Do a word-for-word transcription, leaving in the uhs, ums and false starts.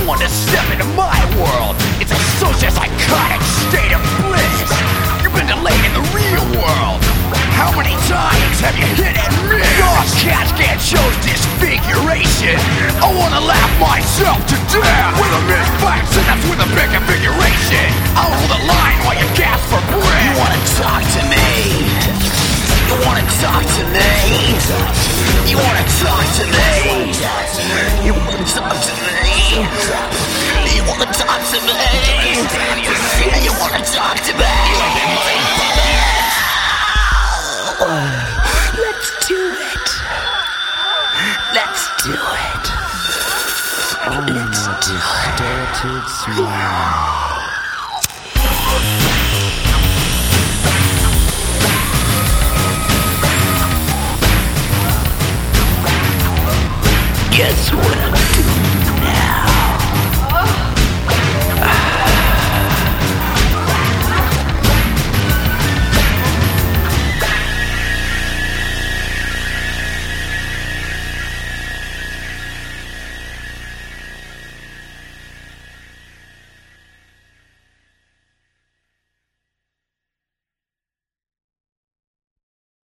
want to step into my world. It's a social psychotic state of bliss. You've been delayed in the real world. How many times have you hit and miss? Your cats can't show disfiguration. I wanna laugh myself to death with a misfire synapse with a big configuration. I'll hold the line while you gasp for breath. You wanna talk to me? You wanna talk to me? You wanna talk to me? You wanna talk to me? You wanna talk to me? You wanna talk to me? Let's do it. Let's do it. Let's do it. Dirty smile. Guess what I'm doing?